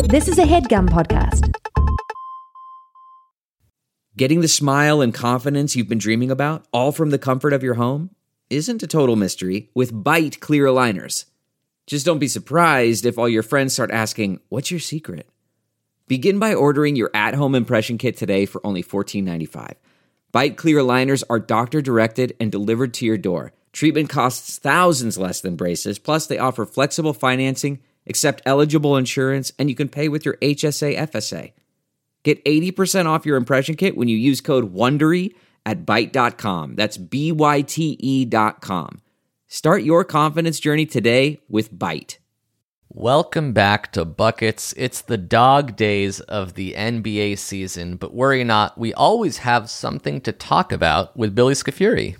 This is a HeadGum podcast. Getting the smile and confidence you've been dreaming about, all from the comfort of your home, isn't a total mystery with Byte clear aligners. Just don't be surprised if all your friends start asking, "What's your secret?" Begin by ordering your at-home impression kit today for only $14.95. Byte clear aligners are doctor-directed and delivered to your door. Treatment costs thousands less than braces, plus they offer flexible financing, accept eligible insurance, and you can pay with your HSA FSA. Get 80% off your impression kit when you use code WONDERY at Byte.com. That's BYTE.com. Start your confidence journey today with Byte. Welcome back to Buckets. It's the dog days of the NBA season, but worry not, we always have something to talk about with Billy Scafuri.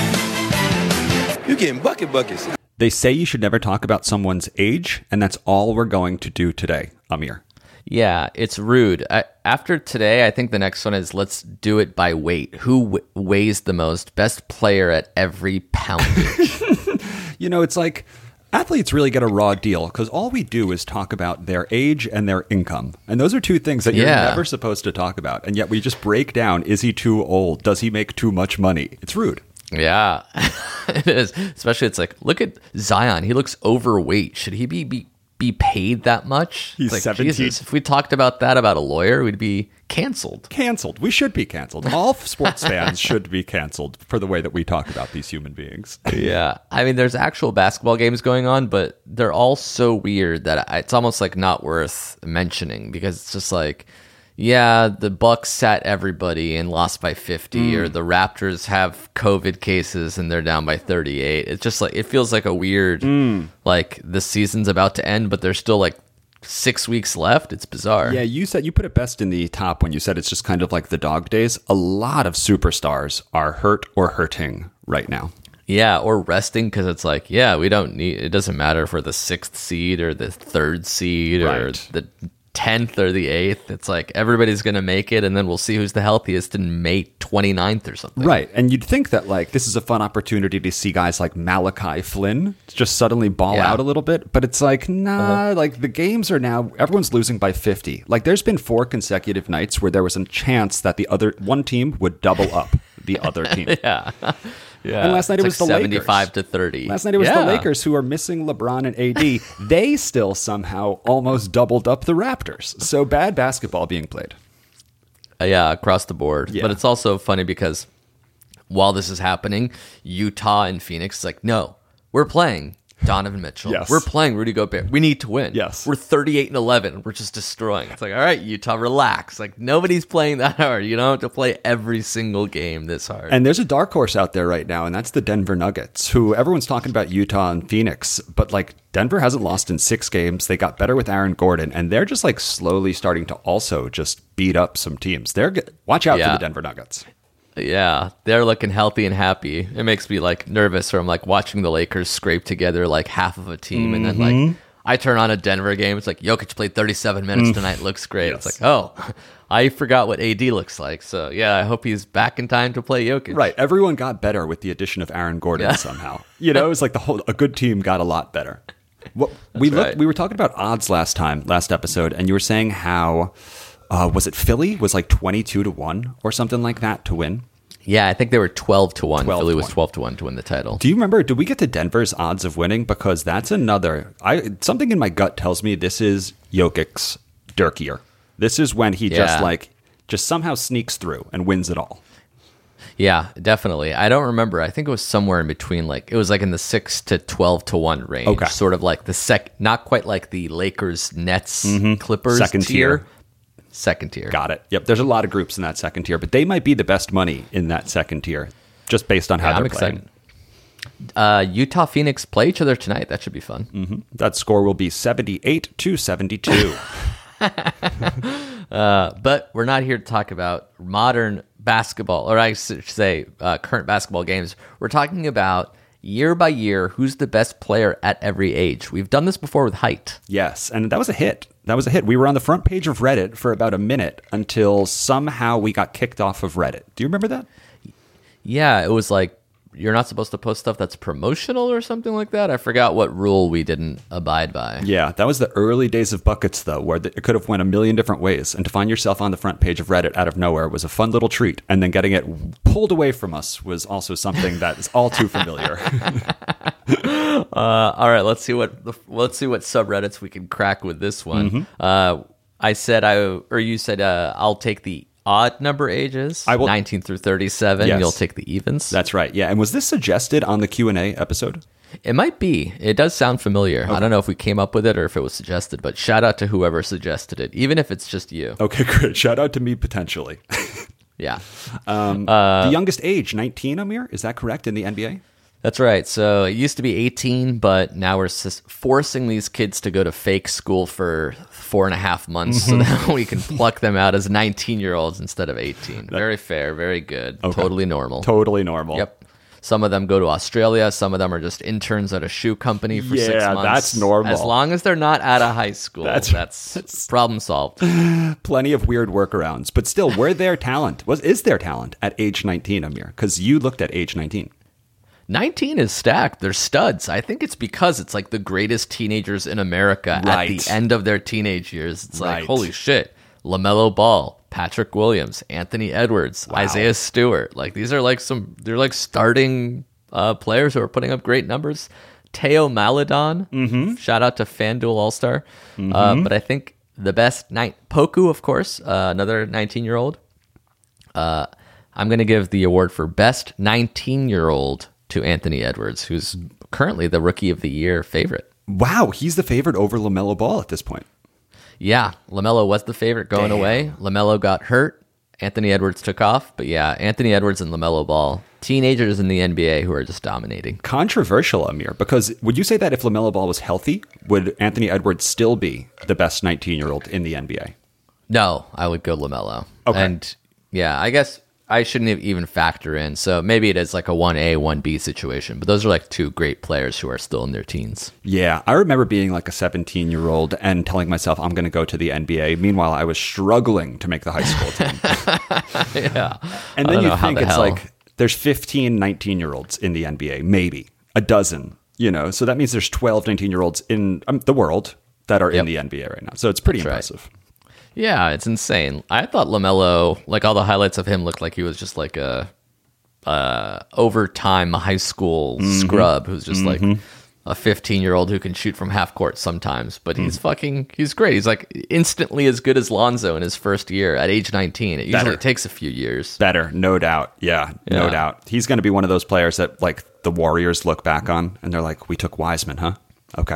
You're getting buckets. They say you should never talk about someone's age, and that's all we're going to do today, Amir. Yeah, it's rude. After today, I think the next one is let's do it by weight. Who weighs the most? Best player at every poundage. It's like athletes really get a raw deal because all we do is talk about their age and their income. And those are two things that you're never supposed to talk about. And yet we just break down, is he too old? Does he make too much money? It's rude. Yeah, it is. Especially it's like, look at Zion. He looks overweight. Should he be paid that much? He's like, 17. Jesus, if we talked about that about a lawyer, we'd be canceled. We should be canceled. All sports fans should be canceled for the way that we talk about these human beings. Yeah. I mean, there's actual basketball games going on, but they're all so weird that it's almost like not worth mentioning because it's just like, yeah, the Bucks sat everybody and lost by 50, or the Raptors have COVID cases and they're down by 38. It's just like, it feels like a weird, like the season's about to end, but there's still like 6 weeks left. It's bizarre. Yeah, you put it best in the top when you said it's just kind of like the dog days. A lot of superstars are hurt or hurting right now. Yeah, or resting because it's like, yeah, it doesn't matter if we're the 6th seed or the 3rd seed or the 10th or the 8th. It's like everybody's going to make it, and then we'll see who's the healthiest in May 29th or something. Right, and you'd think that like this is a fun opportunity to see guys like Malachi Flynn just suddenly ball out a little bit, but it's like, nah, like the games are now, everyone's losing by 50. Like there's been 4 consecutive nights where there was a chance that the other one team would double up the other team. Yeah. Yeah, and last night it was the 75 to 30. Last night it was the Lakers who are missing LeBron and AD. They still somehow almost doubled up the Raptors. So bad basketball being played. Yeah, across the board. Yeah. But it's also funny because while this is happening, Utah and Phoenix is like, no, we're playing Donovan Mitchell. Yes. We're playing Rudy Gobert. We need to win. Yes. We're 38-11. We're just destroying. It's like, all right, Utah, relax. Like nobody's playing that hard. You don't have to play every single game this hard. And there's a dark horse out there right now, and that's the Denver Nuggets, who everyone's talking about Utah and Phoenix, but like Denver hasn't lost in 6 games. They got better with Aaron Gordon, and they're just like slowly starting to also just beat up some teams. Watch out for the Denver Nuggets. Yeah, they're looking healthy and happy. It makes me like nervous, or I'm like watching the Lakers scrape together like half of a team, and then like I turn on a Denver game. It's like Jokic played 37 minutes tonight. Looks great. Yes. It's like, oh, I forgot what AD looks like. So yeah, I hope he's back in time to play Jokic. Right, everyone got better with the addition of Aaron Gordon somehow. It was like a good team got a lot better. We were talking about odds last episode, and you were saying how. Was it Philly was like 22-1 or something like that to win? Yeah, I think they were 12-1. 12 Philly to was 1. 12-1 to win the title. Do you remember, did we get to Denver's odds of winning? Because that's something in my gut tells me this is Jokic's Dirk year. This is when he just somehow sneaks through and wins it all. Yeah, definitely. I don't remember. I think it was somewhere in between. Like it was like in the 6 to 12-1 range. Okay. Sort of like not quite like the Lakers, Nets, Clippers Second tier. Second tier. Got it. Yep. There's a lot of groups in that second tier, but they might be the best money in that second tier, just based on how they're playing. Excited. Utah Phoenix play each other tonight. That should be fun. Mm-hmm. That score will be 78-72. But we're not here to talk about modern basketball, or I should say current basketball games. We're talking about year by year, who's the best player at every age. We've done this before with height. Yes, and that was a hit. We were on the front page of Reddit for about a minute until somehow we got kicked off of Reddit. Do you remember that? Yeah, it was like you're not supposed to post stuff that's promotional or something like that. I forgot what rule we didn't abide by. Yeah, that was the early days of buckets, though, where it could have went a million different ways. And to find yourself on the front page of Reddit out of nowhere was a fun little treat. And then getting it pulled away from us was also something that is all too familiar. All right, let's see what subreddits we can crack with this one. You said I'll take the odd number ages. I will, 19 through 37. Yes. You'll take the evens. That's right. Yeah. And was this suggested on the Q&A episode? It might be. It does sound familiar. Okay. I don't know if we came up with it or if it was suggested, but shout out to whoever suggested it, even if it's just you. Okay, great. Shout out to me potentially. Yeah. The youngest age, 19, Amir? Is that correct in the NBA? That's right. So it used to be 18, but now we're forcing these kids to go to fake school for 4.5 months so that we can pluck them out as 19-year-olds instead of 18. Very fair. Very good. Okay. Totally normal. Totally normal. Yep. Some of them go to Australia. Some of them are just interns at a shoe company for 6 months. Yeah, that's normal. As long as they're not out of high school, that's problem solved. Plenty of weird workarounds. But still, were there talent? Is there talent at age 19, Amir? Because you looked at age 19. 19 is stacked. They're studs. I think it's because it's like the greatest teenagers in America at the end of their teenage years. It's like, holy shit. LaMelo Ball, Patrick Williams, Anthony Edwards, Isaiah Stewart. Like these are they're like starting players who are putting up great numbers. Teo Maledon, shout out to FanDuel All-Star. But I think the best Poku, of course, another 19-year-old. I'm going to give the award for best 19-year-old to Anthony Edwards, who's currently the Rookie of the Year favorite. Wow, he's the favorite over LaMelo Ball at this point. Yeah, LaMelo was the favorite going away. LaMelo got hurt. Anthony Edwards took off. But yeah, Anthony Edwards and LaMelo Ball, teenagers in the NBA who are just dominating. Controversial, Amir, because would you say that if LaMelo Ball was healthy, would Anthony Edwards still be the best 19-year-old in the NBA? No, I would go LaMelo. Okay. And yeah, I guess I shouldn't even factor in. So maybe it is like a 1A, 1B situation. But those are like two great players who are still in their teens. Yeah, I remember being like a 17-year-old and telling myself I'm going to go to the NBA. Meanwhile, I was struggling to make the high school team. Yeah. And then you think it's like there's 15 19-year-olds in the NBA, maybe a dozen, So that means there's 12 19-year-olds in the world that are in the NBA right now. So it's pretty impressive. Right. Yeah, it's insane. I thought LaMelo, like all the highlights of him looked like he was just like a overtime high school scrub who's just like a 15-year-old who can shoot from half court sometimes. But he's great. He's like instantly as good as Lonzo in his first year at age 19. It usually takes a few years. Better, no doubt. Yeah, no doubt. He's going to be one of those players that like the Warriors look back on and they're like, we took Wiseman, huh? Okay.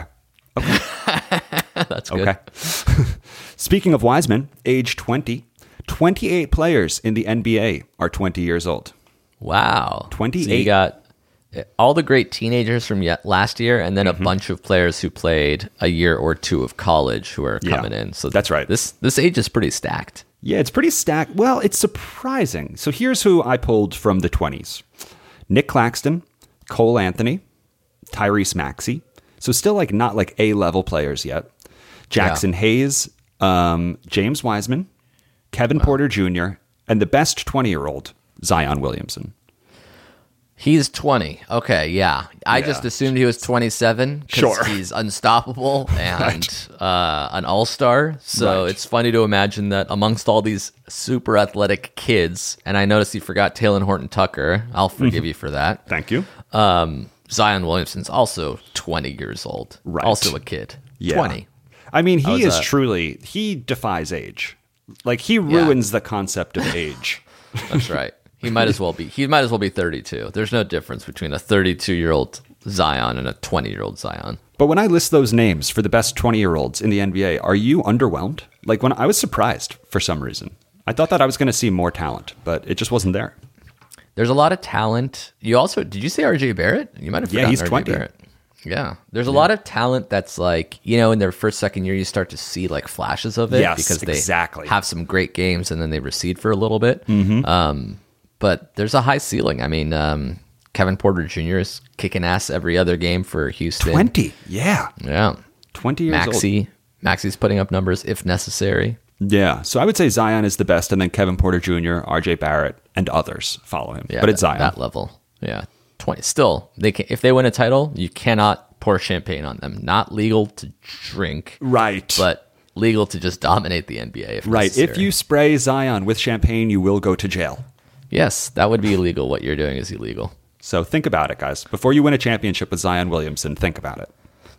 That's good. Okay. Speaking of Wiseman, age 20, 28 players in the NBA are 20 years old. Wow. 28. So you got all the great teenagers from last year and then a bunch of players who played a year or two of college who are coming in. So that's right. This age is pretty stacked. Yeah, it's pretty stacked. Well, it's surprising. So here's who I pulled from the 20s. Nick Claxton, Cole Anthony, Tyrese Maxey. So still like not like A-level players yet. Jackson Hayes, James Wiseman, Kevin Porter Jr., and the best 20-year-old, Zion Williamson. He's 20. Okay, yeah. I just assumed he was 27 because he's unstoppable and an all-star. So it's funny to imagine that amongst all these super athletic kids, and I noticed you forgot Talen Horton-Tucker. I'll forgive you for that. Thank you. Zion Williamson's also 20 years old. Right. Also a kid. Yeah. 20. I mean, he defies age. Like, he ruins the concept of age. That's right. He might as well be 32. There's no difference between a 32-year-old Zion and a 20-year-old Zion. But when I list those names for the best 20-year-olds in the NBA, are you underwhelmed? Like, when I was surprised for some reason. I thought that I was going to see more talent, but it just wasn't there. There's a lot of talent. Did you say RJ Barrett? You might have forgotten he's RJ 20. Barrett. Yeah. There's a lot of talent that's like, in their first, second year, you start to see like flashes of it because they have some great games and then they recede for a little bit. But there's a high ceiling. I mean, Kevin Porter Jr. is kicking ass every other game for Houston. 20. Yeah. 20 years old. Maxey's putting up numbers if necessary. Yeah. So I would say Zion is the best and then Kevin Porter Jr., RJ Barrett, and others follow him. Yeah, but it's Zion. That level. Yeah. 20. Still, they can, if they win a title, you cannot pour champagne on them. Not legal to drink, Right. but legal to just dominate the NBA. If Right. necessary. If you spray Zion with champagne, you will go to jail. Yes, that would be illegal. What you're doing is illegal. So think about it, guys. Before you win a championship with Zion Williamson, think about it.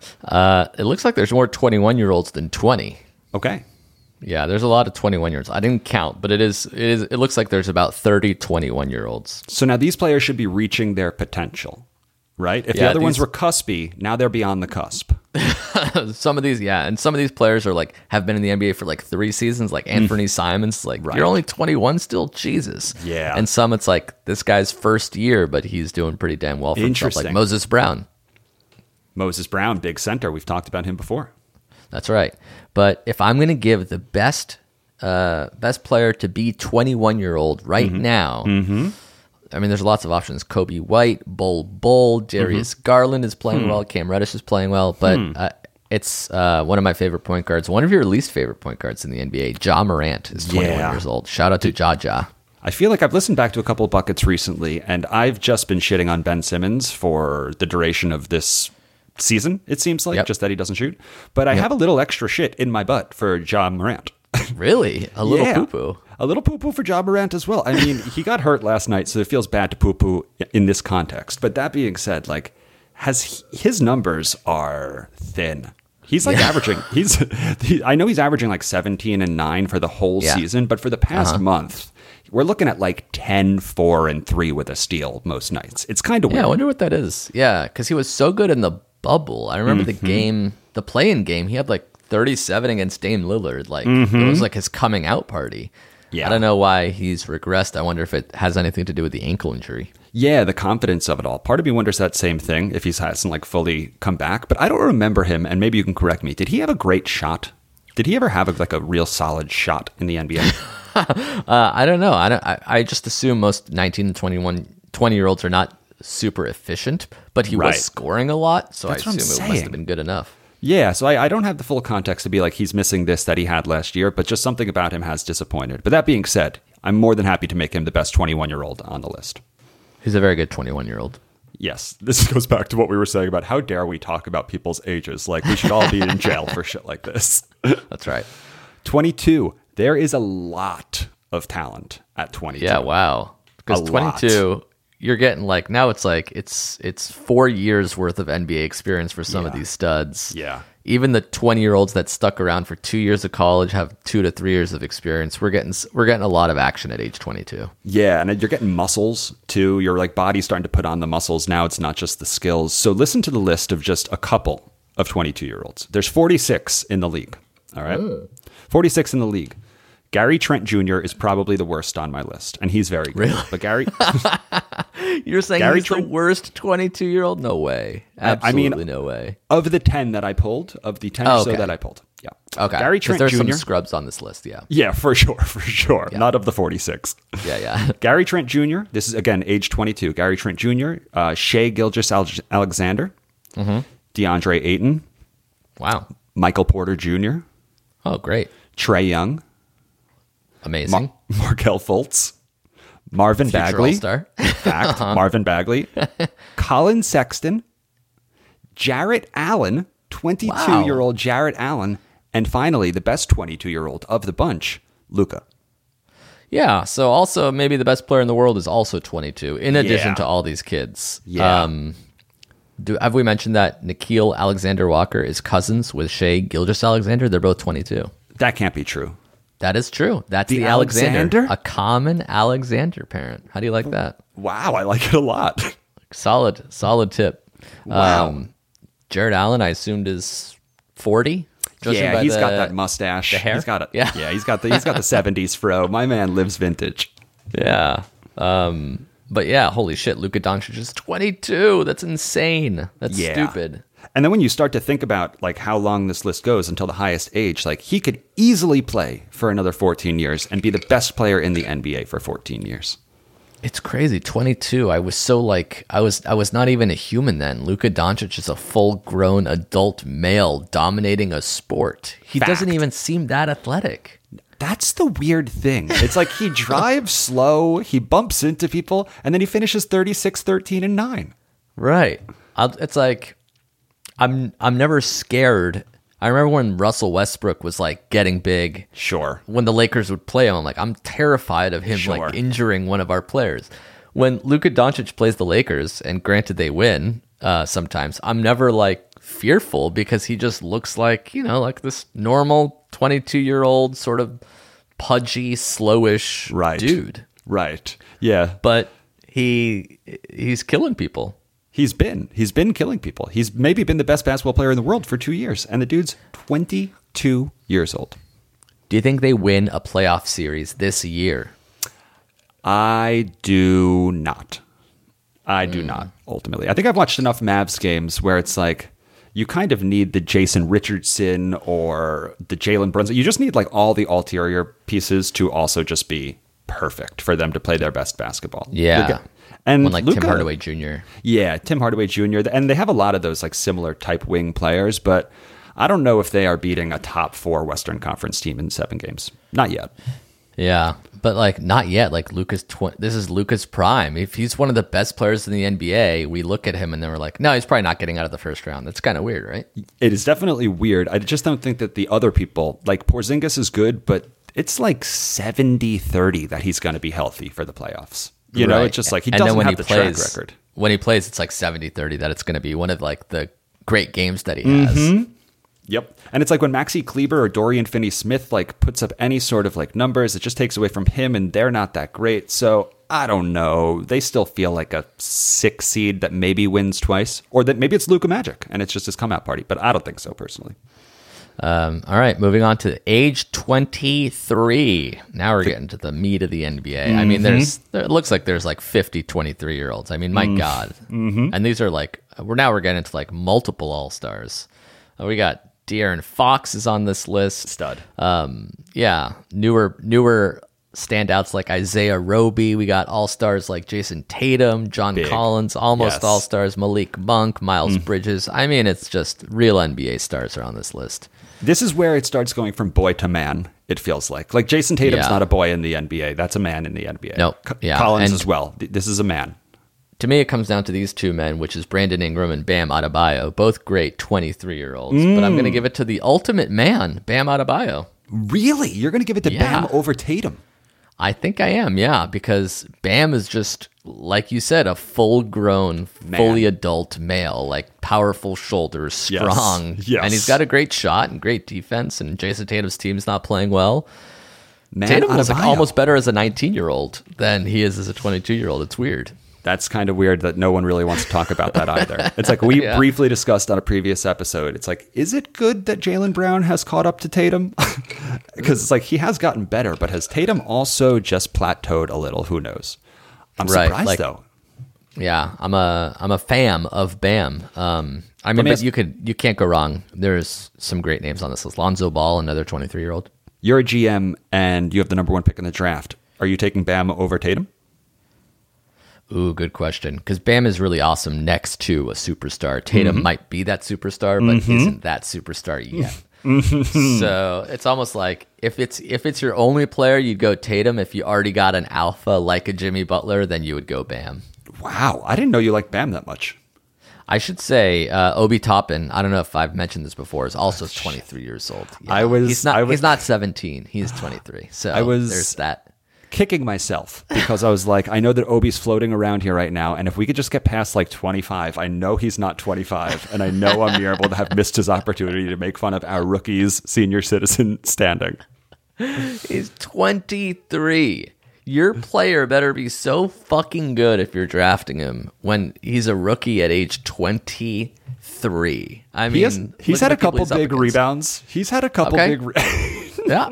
It looks like there's more 21-year-olds than 20. Okay. Yeah, there's a lot of 21-year-olds. I didn't count, but it looks like there's about 30 21-year-olds. So now these players should be reaching their potential, right? If the Yeah, other ones these- were cuspy, now they're beyond the cusp. Some of these, yeah, and some of these players are like have been in the NBA for like 3 seasons, like Anthony Simons. Like, Right. you're only 21 still, Jesus. Yeah. And some it's like this guy's first year, but he's doing pretty damn well for himself. Like Interesting. Moses Brown. Moses Brown, big center. We've talked about him before. That's right. But if I'm going to give the best player to be 21-year-old right now, I mean, there's lots of options. Kobe White, Bull, Darius Garland is playing well. Cam Reddish is playing well. But it's one of my favorite point guards. One of your least favorite point guards in the NBA, Ja Morant, is 21 Yeah. years old. Shout out to Ja. I feel like I've listened back to a couple of buckets recently, and I've just been shitting on Ben Simmons for the duration of this season, it seems like, Yep. just that he doesn't shoot. But I have a little extra shit in my butt for Ja Morant. Really? A little Yeah. poo-poo. A little poo-poo for Ja Morant as well. I mean, he got hurt last night, so it feels bad to poo-poo in this context. But that being said, like, his numbers are thin. He's like averaging. I know he's averaging like 17 and 9 for the whole Yeah. season, but for the past month, we're looking at like 10, 4, and 3 with a steal most nights. It's kind of Yeah, weird. I wonder what that is. Yeah, because he was so good in the bubble. I remember the play-in game, he had like 37 against Dame Lillard. Like, it was like his coming out party. Yeah. I don't know why he's regressed. I wonder if it has anything to do with the ankle injury. Yeah, the confidence of it all. Part of me wonders that same thing if he hasn't like fully come back. But I don't remember him, and maybe you can correct me. Did he have a great shot? Did he ever have like a real solid shot in the NBA? I don't know. I just assume most 19 to 20-year-olds are not super efficient, but he Right. was scoring a lot, so That's I what I'm assume it must saying. have been good enough. Yeah, so I don't have the full context to be like he's missing this that he had last year, but just something about him has disappointed. But that being said, I'm more than happy to make him the best 21-year-old on the list. He's a very good 21-year-old. Yes, this goes back to what we were saying about how dare we talk about people's ages. Like, we should all be in jail for shit like this. That's right. 22. There is a lot of talent at 22. Yeah, wow. Because A lot. 22, you're getting like, now it's like, it's 4 years worth of NBA experience for some of Yeah. these studs. Yeah. Even the 20-year-olds that stuck around for 2 years of college have 2 to 3 years of experience. We're getting a lot of action at age 22. Yeah, and you're getting muscles too. Your like body's starting to put on the muscles now. It's not just the skills. So listen to the list of just a couple of 22-year-olds. There's 46 in the league. All right, 46 in the league. Gary Trent Jr. is probably the worst on my list, and he's very good. Really? But Gary, You're saying Gary he's Trent- the worst 22-year-old? No way. I mean- Absolutely no way. of the 10 that I pulled, of the 10 or so Okay. that I pulled, yeah. Okay. Gary 'Cause Trent there's some Jr. scrubs on this list, yeah. Yeah, for sure. Not of the 46. Yeah. Gary Trent Jr. This is again age 22. Gary Trent Jr. Shea Gilgeous-Alexander, DeAndre Ayton, Wow. Michael Porter Jr., Oh, great. Trey Young, Amazing. Markelle Fultz, Marvin Future Bagley, All-Star. fact, Marvin Bagley, Colin Sexton, Jarrett Allen, 22-year-old Jarrett Allen, and finally the best 22-year-old of the bunch, Luka. Yeah, so also maybe the best player in the world is also 22, in addition Yeah. to all these kids. Yeah. Have we mentioned that Nikhil Alexander-Walker is cousins with Shea Gilgeous-Alexander? They're both 22. That can't be true. That is true. That's The the Alexander. Alexander? A common Alexander parent. How do you like that? Wow, I like it a lot. Solid tip. Wow. Jared Allen, I assumed, is 40. Judging Yeah, by he's the- got that mustache. the hair? He's got it. Yeah. He's got the 70s fro. My man lives vintage. Yeah. But yeah, holy shit, Luka Doncic is 22. That's insane. That's Yeah. stupid. And then when you start to think about like how long this list goes until the highest age, like he could easily play for another 14 years and be the best player in the NBA for 14 years. It's crazy. 22. I was so like I was not even a human then. Luka Doncic is a full-grown adult male dominating a sport. He Fact. doesn't even seem that athletic. That's the weird thing. It's like he drives slow, he bumps into people, and then he finishes 36, 13, and 9. Right. It's like I'm never scared. I remember when Russell Westbrook was like getting big. Sure. When the Lakers would play him, I'm terrified of him Sure. like injuring one of our players. When Luka Doncic plays the Lakers, and granted they win sometimes, I'm never like fearful because he just looks like, like this normal 22-year-old sort of pudgy, slowish dude. Right. Yeah. But he's killing people. He's been killing people. He's maybe been the best basketball player in the world for 2 years, and the dude's 22 years old. Do you think they win a playoff series this year? I do not. Ultimately. I think I've watched enough Mavs games where it's like you kind of need the Jason Richardson or the Jalen Brunson. You just need like all the ulterior pieces to also just be perfect for them to play their best basketball. Yeah. And one like Luka, Tim Hardaway Jr. Yeah, Tim Hardaway Jr. And they have a lot of those like similar type wing players, but I don't know if they are beating a top 4 Western Conference team in 7 games. Not yet. Yeah, but like not yet. Like this is Luka's prime. If he's one of the best players in the NBA, we look at him and then we're like, no, he's probably not getting out of the first round. That's kind of weird, right? It is definitely weird. I just don't think that the other people, like Porzingis is good, but it's like 70-30 that he's going to be healthy for the playoffs. You know, it's just like he doesn't have the track record. When he plays, it's like 70-30 that it's going to be one of like the great games that he has. Yep. And it's like when Maxi Kleber or Dorian Finney-Smith like puts up any sort of like numbers, it just takes away from him and they're not that great. So I don't know. They still feel like a 6 seed that maybe wins twice, or that maybe it's Luka Magic and it's just his come out party. But I don't think so personally. All right, moving on to age 23. Now we're getting to the meat of the NBA. I mean, it looks like there's like 50 23-year-olds. I mean, my God. And these are like, we're getting into like multiple All-Stars. We got De'Aaron Fox is on this list. Stud. Yeah, newer standouts like Isaiah Roby. We got All-Stars like Jason Tatum, John Collins, almost All-Stars, Malik Monk, Miles Bridges. I mean, it's just real NBA stars are on this list. This is where it starts going from boy to man, it feels like. Like Jason Tatum's not a boy in the NBA. That's a man in the NBA. No, Collins as well. This is a man. To me, it comes down to these two men, which is Brandon Ingram and Bam Adebayo, both great 23-year-olds. But I'm going to give it to the ultimate man, Bam Adebayo. Really? You're going to give it to Bam over Tatum? I think I am, yeah, because Bam is just, like you said, a full-grown, fully adult male, like powerful shoulders, strong. Yes. And he's got a great shot and great defense, and Jason Tatum's team's not playing well. Man, Tatum was like Adebayo. almost better as a 19-year-old than he is as a 22-year-old. It's weird. That's kind of weird that no one really wants to talk about that either. It's like we briefly discussed on a previous episode. It's like, is it good that Jaylen Brown has caught up to Tatum? Because it's like he has gotten better, but has Tatum also just plateaued a little? Who knows? I'm surprised though. Yeah, I'm a fan of Bam. I mean, but you can't go wrong. There's some great names on this list. Lonzo Ball, another 23-year-old. You're a GM and you have the number 1 pick in the draft. Are you taking Bam over Tatum? Ooh, good question. Because Bam is really awesome next to a superstar. Tatum might be that superstar, but isn't that superstar yet. So it's almost like if it's your only player, you'd go Tatum. If you already got an alpha like a Jimmy Butler, then you would go Bam. Wow, I didn't know you liked Bam that much. I should say Obi Toppin, I don't know if I've mentioned this before, is also 23 years old. Yeah. He's not 17. He's 23. So there's that. Kicking myself because I was like, I know that Obi's floating around here right now, and if we could just get past like 25, I know he's not 25, and I know I'm able to have missed his opportunity to make fun of our rookie's senior citizen standing. He's 23. Your player better be so fucking good if you're drafting him when he's a rookie at age 23. I mean, he's had a couple big rebounds. He's had a couple big Yeah.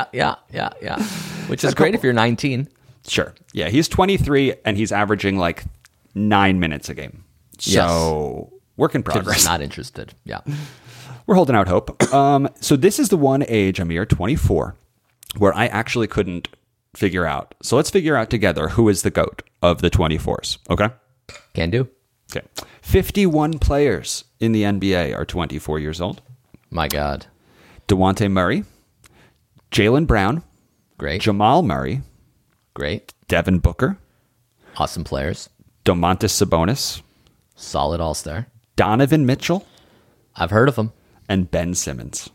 Which is great if you're 19. Sure. Yeah, he's 23 and he's averaging like 9 minutes a game. So work in progress. Not interested. Yeah. We're holding out hope. So this is the one age, Amir, 24, where I actually couldn't figure out. So let's figure out together who is the GOAT of the 24s. Okay? Can do. Okay. 51 players in the NBA are 24 years old. My God. DeJounte Murray, Jaylen Brown, Great. Jamal Murray, Great. Devin Booker, Awesome players. Domantas Sabonis, Solid all-star. Donovan Mitchell, I've heard of him. and Ben Simmons.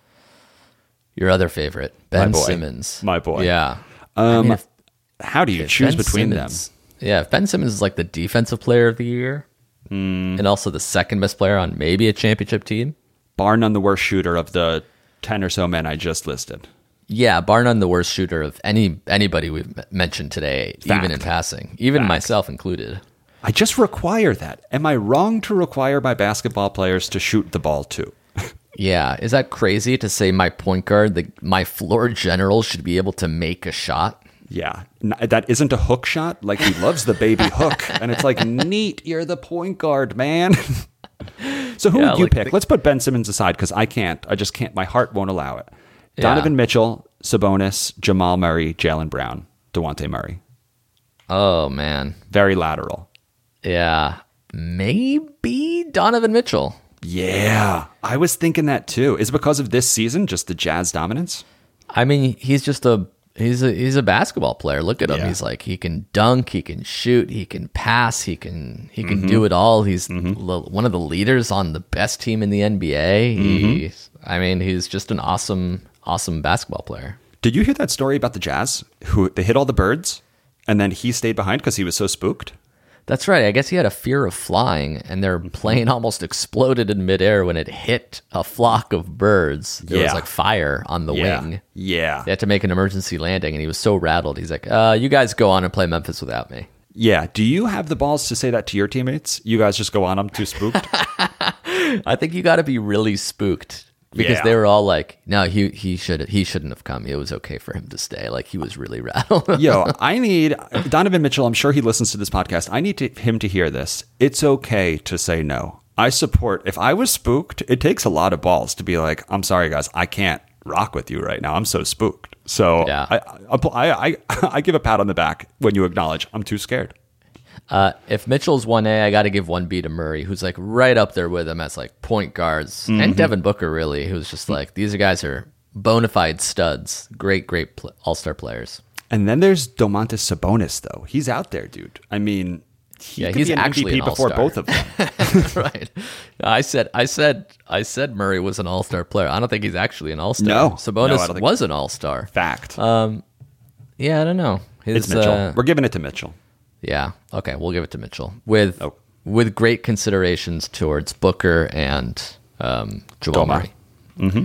Your other favorite, Ben boy. Simmons. My boy. Yeah. I mean, if How do you choose Ben between Simmons, Yeah, if Ben Simmons is like the defensive player of the year and also the second best player on maybe a championship team. them? Bar none the worst shooter of the 10 or so men I just listed. Yeah, bar none the worst shooter of anybody we've mentioned today, Fact. even in passing, even Fact. myself included. I just require that. Am I wrong to require my basketball players to shoot the ball too? Yeah, is that crazy to say my point guard, my floor general should be able to make a shot? Yeah, that isn't a hook shot. Like, he loves the baby hook. And it's like, neat, you're the point guard, man. So who Yeah, would you like pick? Let's put Ben Simmons aside because I can't. I just can't. My heart won't allow it. Yeah. Donovan Mitchell, Sabonis, Jamal Murray, Jaylen Brown, DeJounte Murray. Oh, man. Very lateral. Yeah, maybe Donovan Mitchell. Yeah, I was thinking that too. Is it because of this season, just the Jazz dominance? I mean, he's just he's a basketball player. Look at him. Yeah. He's like, he can dunk, he can shoot, he can pass, he can do it all. He's one of the leaders on the best team in the NBA. I mean, he's just an awesome basketball player. Did you hear that story about the Jazz? Who they hit all the birds, and then he stayed behind because he was so spooked? That's right. I guess he had a fear of flying, and their plane almost exploded in midair when it hit a flock of birds. There was like fire on the wing. Yeah. They had to make an emergency landing, and he was so rattled. He's like, you guys go on and play Memphis without me. Yeah. Do you have the balls to say that to your teammates? You guys just go on, I'm too spooked? I think you got to be really spooked because Yeah. they were all like, no, he shouldn't have come. It was okay for him to stay. Like, he was really rattled. Yo, I need Donovan Mitchell. I'm sure he listens to this podcast. I need him to hear this. It's okay to say no. I support. If I was spooked, it takes a lot of balls to be like, I'm sorry, guys, I can't rock with you right now. I'm so spooked. So Yeah. I give a pat on the back when you acknowledge I'm too scared. If Mitchell's 1A, I got to give 1B to Murray, who's like right up there with him as like point guards, and Devin Booker, really, who's just like, these guys are bona fide studs, great all-star players. And then there's Domantas Sabonis, though. He's out there, dude. I mean, could he's be an actually MVP an before all-star. both of them. Right. I said Murray was an all-star player. I don't think he's actually an all-star. No. Sabonis No, I don't think- was an all-star. Fact. Yeah, I don't know. It's Mitchell. We're giving it to Mitchell. Yeah. Okay, we'll give it to Mitchell with Oh. with great considerations towards Booker and Jamal Doma. Murray.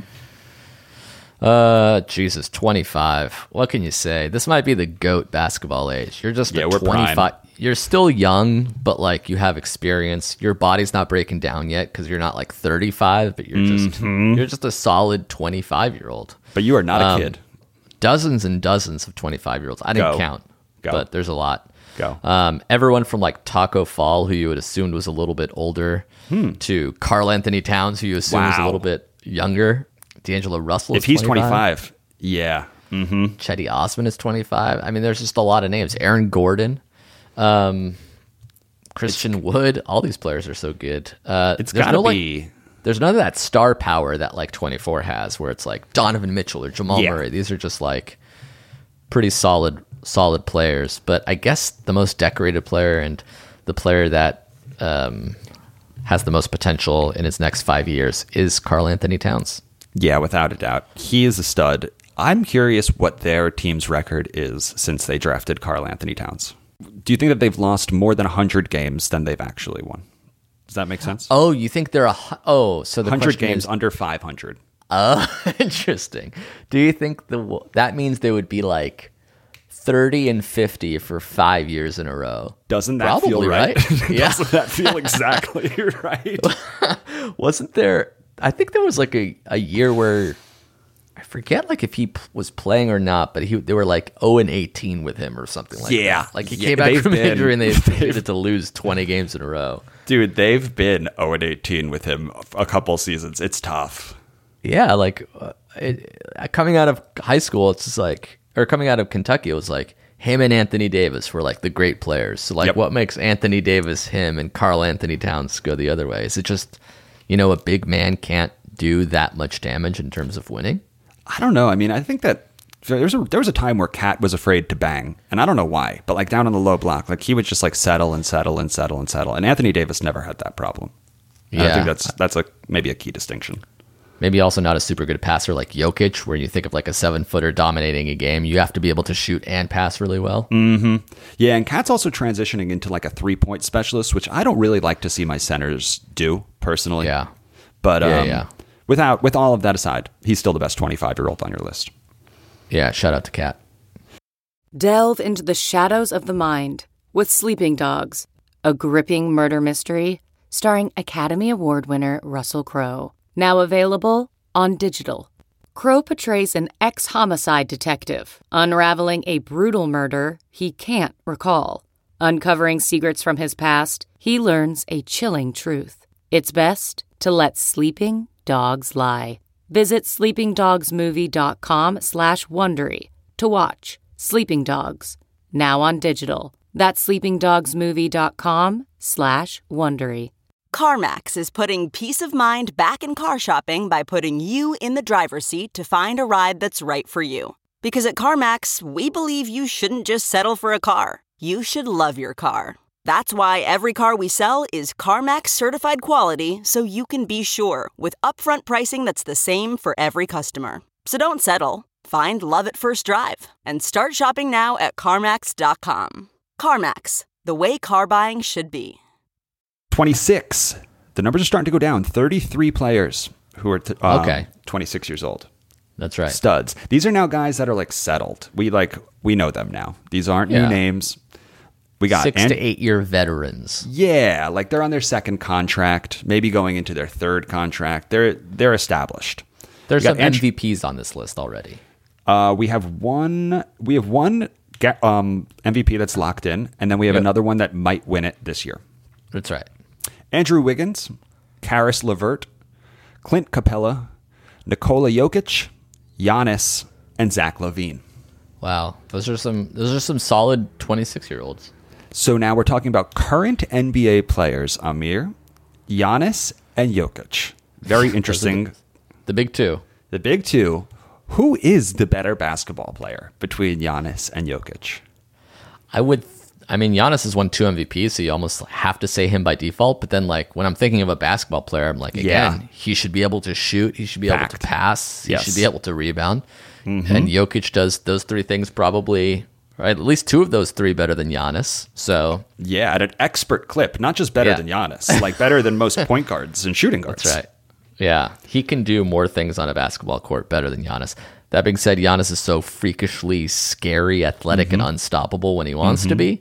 Jesus, 25. What can you say? This might be the GOAT basketball age. You're just Yeah, a we're 25. prime. You're still young, but like you have experience. Your body's not breaking down yet because you're not like 35, but you're just a solid 25-year-old. But you are not a kid. Dozens and dozens of 25-year-olds. I didn't Go. count, Go. but there's a lot. Go. Everyone from like Taco Fall, who you would assumed was a little bit older, to Karl Anthony Towns, who you assume was a Wow. little bit younger. D'Angelo Russell is If he's 25, yeah. Chetty Osman is 25. I mean, there's just a lot of names. Aaron Gordon, Christian Wood. All these players are so good. It's there's got to be. There's none of that star power that like 24 has, where it's like Donovan Mitchell or Jamal Yeah. Murray. These are just like pretty solid players. But I guess the most decorated player and the player that has the most potential in his next 5 years is Karl Anthony Towns. Yeah, without a doubt. He is a stud. I'm curious what their team's record is since they drafted Karl Anthony Towns. Do you think that they've lost more than 100 games than they've actually won? Does that make sense? Oh, you think they're so the 100 question games is, under 500. interesting. Do you think that means they would be like 30 and 50 for 5 years in a row? Doesn't that feel Probably, right? Yeah. Doesn't that feel exactly right? Wasn't there? I think there was like a year where I forget like if he was playing or not, but they were like 0-18 with him or something like Yeah. that. Like he Yeah, came back they've from been- injury and they needed to lose 20 games in a row. Dude, they've been 0-18 with him a couple seasons. It's tough. Yeah, like coming out of high school, it's just like, or coming out of Kentucky, it was like him and Anthony Davis were like the great players. So like, Yep. what makes Anthony Davis him and Karl Anthony Towns go the other way? Is it just, a big man can't do that much damage in terms of winning? I don't know. I mean, I think that there was a time where Cat was afraid to bang, and I don't know why, but like down on the low block, like he would just like settle and settle and settle and settle. And Anthony Davis never had that problem. And I think that's maybe a key distinction. Maybe also not a super good passer like Jokic, where you think of like a 7-footer dominating a game. You have to be able to shoot and pass really well. Mm-hmm. Yeah, and Cat's also transitioning into like a 3-point specialist, which I don't really like to see my centers do personally. Yeah. But yeah. with all of that aside, he's still the best 25-year-old on your list. Yeah, shout out to Cat. Delve into the shadows of the mind with Sleeping Dogs, a gripping murder mystery starring Academy Award winner Russell Crowe. Now available on digital. Crowe portrays an ex-homicide detective unraveling a brutal murder he can't recall. Uncovering secrets from his past, he learns a chilling truth. It's best to let sleeping dogs lie. Visit sleepingdogsmovie.com/Wondery to watch Sleeping Dogs, now on digital. That's sleepingdogsmovie.com/Wondery. CarMax is putting peace of mind back in car shopping by putting you in the driver's seat to find a ride that's right for you. Because at CarMax, we believe you shouldn't just settle for a car. You should love your car. That's why every car we sell is CarMax certified quality, so you can be sure with upfront pricing that's the same for every customer. So don't settle. Find love at first drive and start shopping now at CarMax.com. CarMax, the way car buying should be. 26. The numbers are starting to go down. 33 players who are 26 years old. That's right. Studs. These are now guys that are like settled. We know them now. These aren't new names. We got 6 to 8 year veterans. Yeah, like they're on their second contract, maybe going into their third contract. They're established. There's some MVPs on this list already. We have one MVP that's locked in, and then we have another one that might win it this year. That's right. Andrew Wiggins, Karis LeVert, Clint Capella, Nikola Jokic, Giannis, and Zach LaVine. Wow, those are some solid 26-year-olds. So now we're talking about current NBA players, Amir, Giannis, and Jokic. Very interesting. The big two. The big two. Who is the better basketball player between Giannis and Jokic? Giannis has won 2 MVPs, so you almost have to say him by default. But then, like, when I'm thinking of a basketball player, I'm like, again, he should be able to shoot. He should be able to pass. He should be able to rebound. Mm-hmm. And Jokic does those 3 things probably, right? At least 2 of those 3 better than Giannis. So yeah, at an expert clip, not just better than Giannis, like better than most point guards and shooting guards. That's right. Yeah, he can do more things on a basketball court better than Giannis. That being said, Giannis is so freakishly scary, athletic, and unstoppable when he wants to be.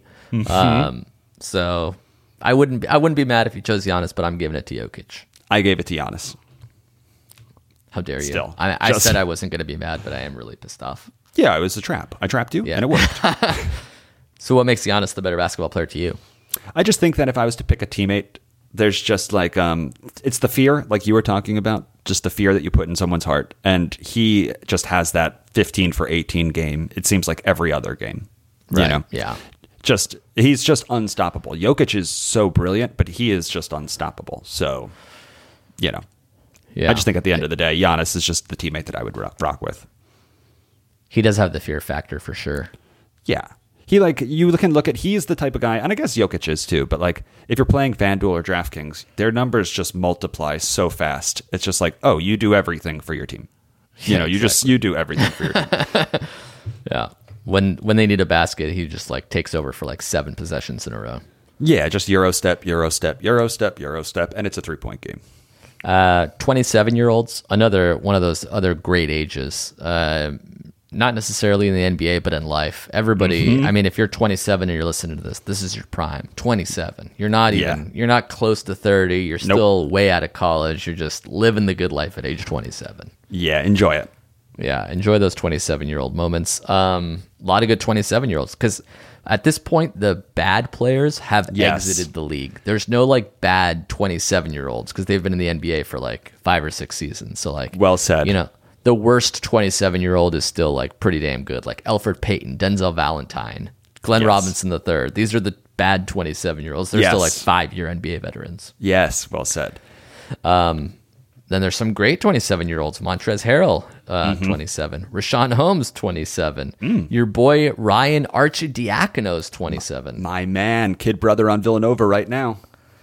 So I wouldn't be mad if you chose Giannis, but I'm giving it to Jokic. I gave it to Giannis. How dare you? Still, I said I wasn't going to be mad, but I am really pissed off. Yeah, it was a trap. I trapped you, and it worked. So what makes Giannis the better basketball player to you? I just think that if I was to pick a teammate, there's just like it's the fear, like you were talking about, just the fear that you put in someone's heart, and he just has that 15 for 18 game. It seems like every other game, right? You know? Yeah. He's just unstoppable. Jokic is so brilliant, but he is just unstoppable. So, I just think at the end of the day, Giannis is just the teammate that I would rock with. He does have the fear factor for sure. Yeah. You can look at, he's the type of guy, and I guess Jokic is too, but like if you're playing FanDuel or DraftKings, their numbers just multiply so fast. It's just like, oh, you do everything for your team. You do everything for your team. Yeah. When they need a basket, he just like takes over for like 7 possessions in a row. Yeah, just Euro step, Euro step, Euro step, Euro step, and it's a 3-point game. 27-year-olds, another one of those other great ages. Not necessarily in the NBA, but in life. Everybody, I mean, if you're 27 and you're listening to this is your prime. 27. You're not you're not close to 30. You're still way out of college. You're just living the good life at age 27. Yeah, enjoy it. Yeah, enjoy those 27-year-old moments. A lot of good 27-year-olds, because at this point, the bad players have exited the league. There's no like bad 27-year-olds because they've been in the NBA for like 5 or 6 seasons. So like, well said. The worst 27-year-old is still like pretty damn good. Like Elfrid Payton, Denzel Valentine, Glenn Robinson III. These are the bad 27-year-olds. They're still like 5-year NBA veterans. Yes, well said. Then there's some great 27-year-olds. Montrezl Harrell, 27. Rashawn Holmes, 27. Your boy Ryan Arcidiacono's 27. My man, kid brother on Villanova right now.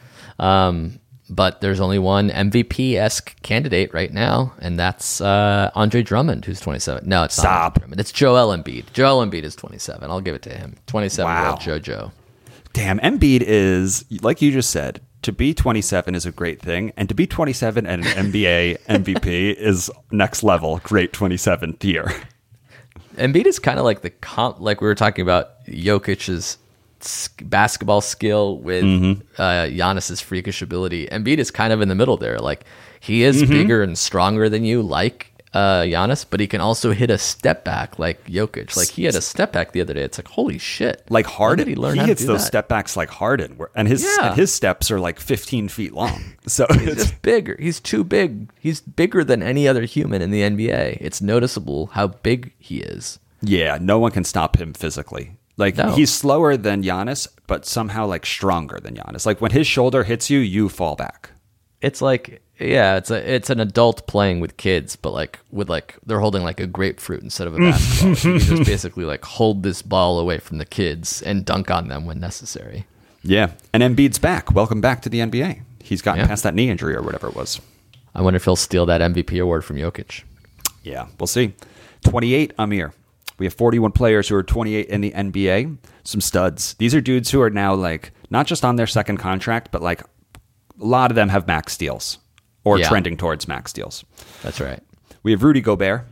But there's only one MVP-esque candidate right now, and that's Andre Drummond, who's 27. No, it's not Andre Drummond. It's Joel Embiid. Joel Embiid is 27. I'll give it to him. 27-year-old JoJo. Damn, Embiid is, like you just said, to be 27 is a great thing, and to be 27 and an NBA MVP is next level. Great 27th year. Embiid is kind of like like we were talking about Jokic's basketball skill with Giannis's freakish ability. Embiid is kind of in the middle there. Like, he is bigger and stronger than you, like Giannis, but he can also hit a step back like Jokic. Like, he had a step back the other day. It's like, holy shit! Like Harden, he hits those step backs like Harden, and his steps are like 15 feet long. So he's just bigger. He's too big. He's bigger than any other human in the NBA. It's noticeable how big he is. Yeah, no one can stop him physically. Like, he's slower than Giannis, but somehow like stronger than Giannis. Like, when his shoulder hits you, you fall back. It's like, yeah, it's an adult playing with kids, but like they're holding like a grapefruit instead of a basketball. So you just basically like hold this ball away from the kids and dunk on them when necessary. Yeah, and Embiid's back. Welcome back to the NBA. He's gotten past that knee injury or whatever it was. I wonder if he'll steal that MVP award from Jokic. Yeah, we'll see. 28, Amir. We have 41 players who are 28 in the NBA. Some studs. These are dudes who are now like not just on their second contract, but like a lot of them have max deals or trending towards max deals. That's right. We have Rudy Gobert.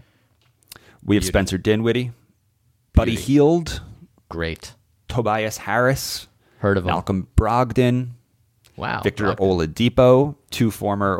We have Spencer Dinwiddie. Buddy Hield. Great. Tobias Harris. Heard of him. Malcolm Brogdon. Wow. Victor Oladipo. Two former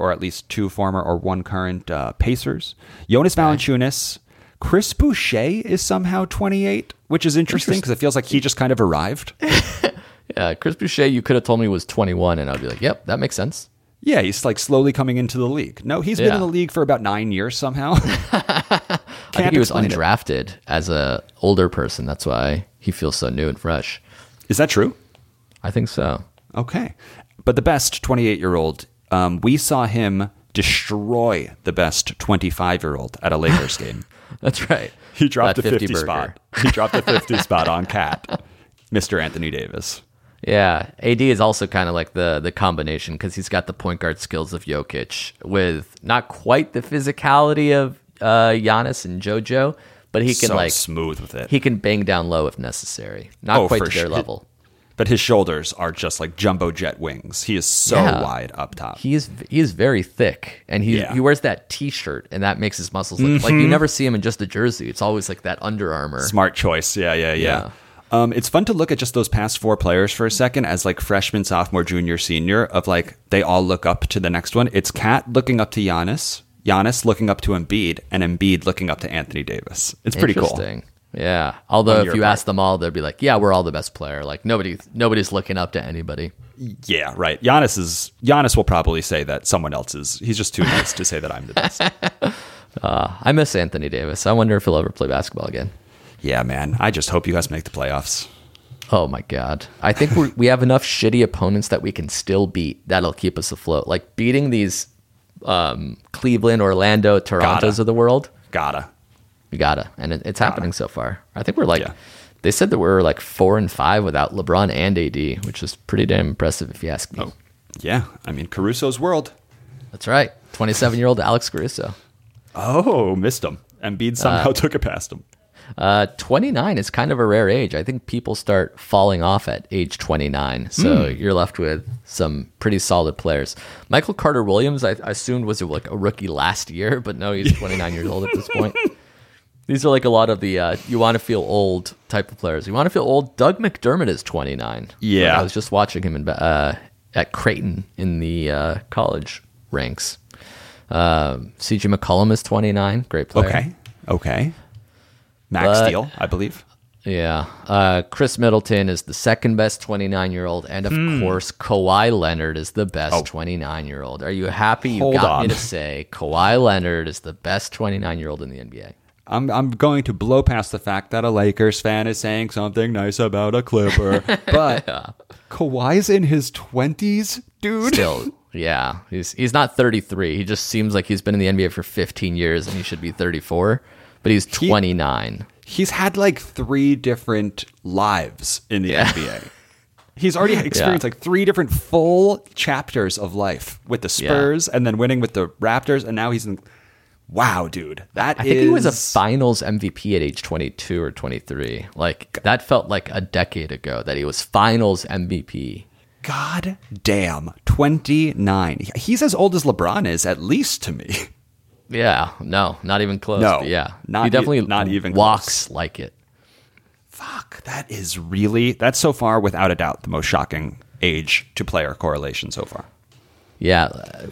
or one current Pacers. Jonas Valanciunas. Chris Boucher is somehow 28, which is interesting because it feels like he just kind of arrived. Yeah, Chris Boucher, you could have told me was 21, and I'd be like, yep, that makes sense. Yeah, he's like slowly coming into the league. No, he's been in the league for about 9 years somehow. I think he was undrafted as a older person. That's why he feels so new and fresh. Is that true? I think so. Okay. But the best 28-year-old, we saw him destroy the best 25-year-old at a Lakers game. That's right. He dropped that a 50 burger. spot. He dropped a 50 spot on Cat, Mr. Anthony Davis. Yeah, AD is also kind of like the combination because he's got the point guard skills of Jokic with not quite the physicality of Giannis and JoJo, but he can so like smooth with it. He can bang down low if necessary. Not quite to their level. But his shoulders are just like jumbo jet wings. He is so wide up top. He is very thick, and he wears that T-shirt, and that makes his muscles look like you never see him in just a jersey. It's always like that Under Armour. Smart choice. Yeah. It's fun to look at just those past four players for a second as like freshman, sophomore, junior, senior of like they all look up to the next one. It's Kat looking up to Giannis, Giannis looking up to Embiid, and Embiid looking up to Anthony Davis. It's pretty cool. Yeah. Although if you ask them all, they'll be like, yeah, we're all the best player. Like nobody's looking up to anybody. Yeah, right. Giannis will probably say that someone else is. He's just too nice to say that I'm the best. I miss Anthony Davis. I wonder if he'll ever play basketball again. Yeah, man. I just hope you guys make the playoffs. Oh my God. I think we have enough shitty opponents that we can still beat. That'll keep us afloat. Like beating these Cleveland, Orlando, Torontos of the world. We gotta. And it's happening so far. I think we're like, they said that we're like 4-5 without LeBron and AD, which is pretty damn impressive if you ask me. Oh, yeah. I mean, Caruso's world. That's right. 27-year-old Alex Caruso. Oh, missed him. Embiid somehow took it past him. 29 is kind of a rare age. I think people start falling off at age 29. So you're left with some pretty solid players. Michael Carter Williams, I assumed was like a rookie last year, but no, he's 29 years old at this point. These are like a lot of the you want to feel old type of players. You want to feel old. Doug McDermott is 29. Yeah. I was just watching him at Creighton in the college ranks. CJ McCollum is 29. Great player. Okay. Max deal, I believe. Yeah. Chris Middleton is the second best 29-year-old. And of course, Kawhi Leonard is the best 29-year-old. Are you happy you got me to say Kawhi Leonard is the best 29-year-old in the NBA? I'm going to blow past the fact that a Lakers fan is saying something nice about a Clipper. But Kawhi's in his 20s, dude. Yeah, he's not 33. He just seems like he's been in the NBA for 15 years and he should be 34, but he's 29. He's had like 3 different lives in the NBA. He's already experienced like 3 different full chapters of life with the Spurs and then winning with the Raptors, and now he's in. Wow, dude, I think he was a Finals MVP at age 22 or 23. Like that felt like a decade ago that he was Finals MVP. God damn, 29. He's as old as LeBron is, at least to me. Yeah, no, not even close. No, but yeah, not he definitely not even walks close. like it. Fuck, that's so far without a doubt the most shocking age to player correlation so far. Yeah,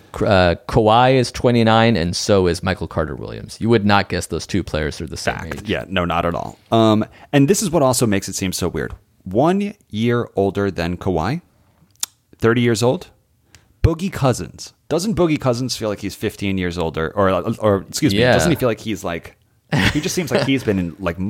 Kawhi is 29, and so is Michael Carter-Williams. You would not guess those 2 players are the same age. Yeah, no, not at all. And this is what also makes it seem so weird. 1 year older than Kawhi, 30 years old, Boogie Cousins. Doesn't Boogie Cousins feel like he's 15 years older? Or excuse me, doesn't he feel like he's like... He just seems like he's been